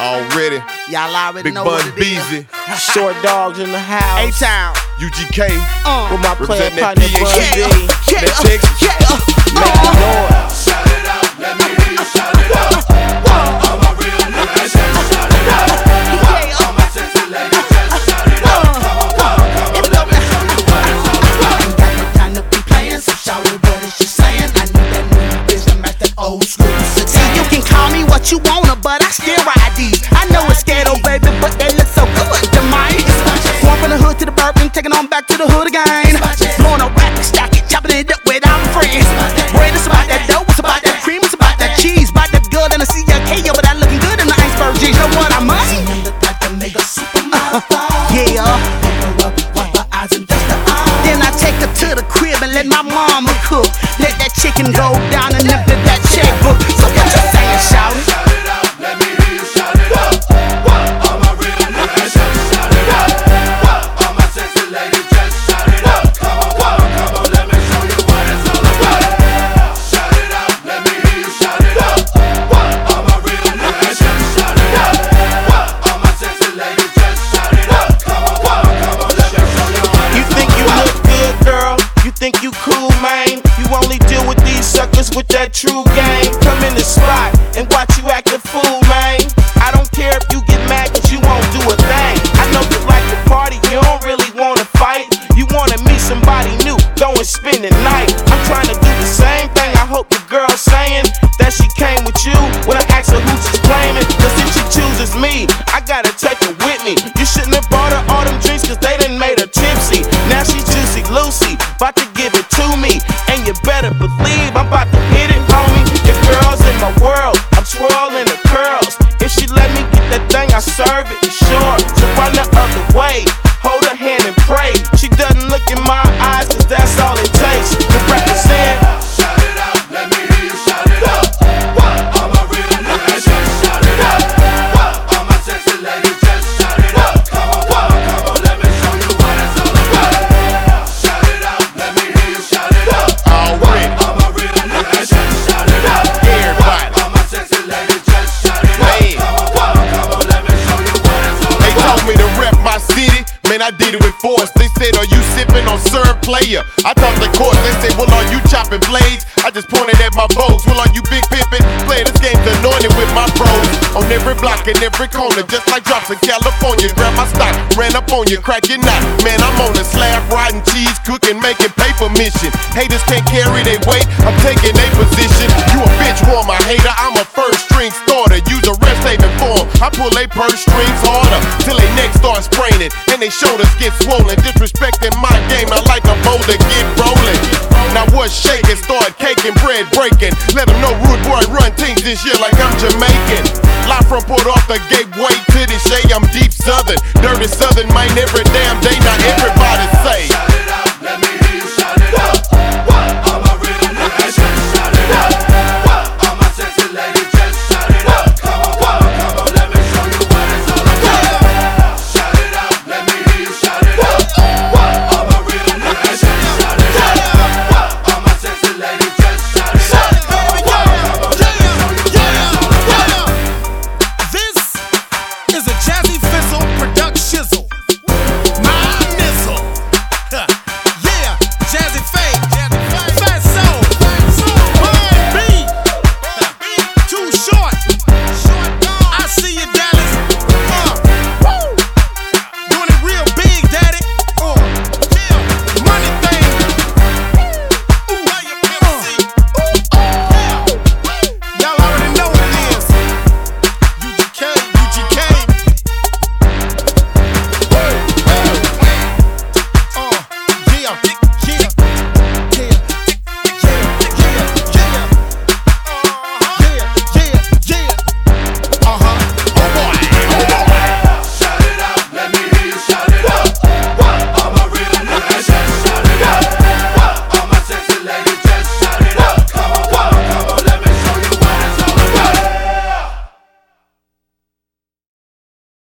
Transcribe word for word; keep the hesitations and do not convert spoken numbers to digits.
Already. Y'all already Big know Bun what it is. Beezy. Short dogs in the house. A-Town. U G K. Uh. With my player Representing that partner, P H Bun D. B. Yeah, That uh, Texas. yeah, uh, Make the noise. Shout it out, let me hear you shout it out. All my real niggas just shout it out. All my sexy ladies just shout it out. Come on, come on, come on, let me show you what it's all about. Ain't got no time to be playing, so shout it, what is she saying? I need that new bitch to match that old school. See, you can call me what you wanna, but I still ride these. I know it's ghetto, baby, but they look so good to mine. Going from the hood to the bourbon, taking on back to the hood again. Blowing a rack, stack it, chopping it up with our friends. Bread is about that dough, it's about that cream, it's about that cheese, about that good and the C L K, over that looking good in the iceberg jeans. Know what I mean? Yeah. Then I take her to the crib and let my mama cook. Let that chicken go down and empty that checkbook. So what you saying, shout it? Shout it out, let me hear you shout it out. All my real niggas just shout it out. All my sexy ladies just shout it out. Come on, come on, come on, let me show you what it's all about. Shout it out, let me hear you shout it out. All my real niggas just shout it out. All my sexy ladies just shout it out. Come on, come on, come on, let me show you what You it's think all you about. look good, girl? You think you cool, man? You only deal with these suckers with that true game. Come in the spot and watch you act a fool, man. I don't care if you get mad cause you won't do a thing. I know you like to party, you don't really wanna fight. You wanna meet somebody new, go and spend the night. I'm trying to do the same thing. I hope the girl's saying that she came with you when I asked her who she's claiming. Cause if she chooses me, I gotta take her with me. You shouldn't have bought her all them drinks cause they done made her tipsy. Now she's Juicy Lucy, about to give it to me. And you better believe I'm about to hit it, homie. If girls in my world, I'm twirling the curls. If she let me get that thing, I serve it, sure. So run the other way, hold her hand and pray. She doesn't look in my eyes cause that's all it takes to represent. Shout it out, let me hear you shout it out. All my real niggas just shout it out. All my sexy ladies just shout it out. Come on, come on, come on, let me show you what it's all about. Shout it out, let me hear you shout it out. Already. All my real niggas just shout it out. Everybody. All my sexy ladies just shout it out. Man. Come on, come on, come on, let me show you what it's all They about. told me to rep my city, man, I did it with force. They said, are you sipping on syrup, player? I talked to court, they said, well, are you chopping blades? I just pointed at my bows. Well, are you big pimpin'? Playing this game's anointed with my pros. On every block and every corner, just like drops in California. Grab my stock, ran up on you, crack your knot. Man, I'm on a slab, riding cheese, cooking, making paper mission. Haters can't carry their weight, I'm taking a position. You a bitch warmer hater, I'm a first string starter. Use a rest saving form, I pull they purse strings harder till they neck starts spraining and they shoulders get swollen. Disrespecting my game, I like a boulder get rolling. Now what's shaking, start caking, bread breaking. Let them know rude boy run things this year like I'm Jamaican. Live from Port Arthur, Gateway to the Shea, I'm deep southern. Dirty southern, man, every damn day, now everybody say